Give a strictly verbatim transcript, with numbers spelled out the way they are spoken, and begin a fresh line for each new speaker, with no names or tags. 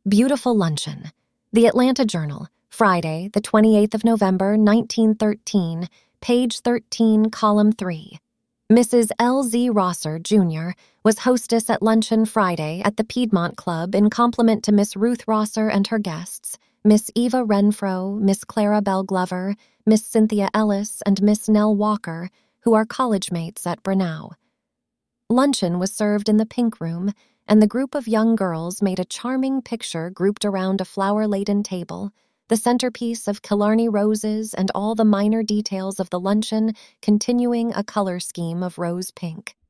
Beautiful Luncheon. The Atlanta Journal, Friday, the twenty-eighth of November, nineteen thirteen, page thirteen, column three. Missus L Z Rosser, Junior, was hostess at luncheon Friday at the Piedmont Club in compliment to Miss Ruth Rosser and her guests, Miss Eva Renfro, Miss Clara Bell Glover, Miss Cynthia Ellis, and Miss Nell Walker, who are college mates at Brenau. Luncheon was served in the Pink Room, and the group of young girls made a charming picture grouped around a flower-laden table, the centerpiece of Killarney roses and all the minor details of the luncheon continuing a color scheme of rose pink.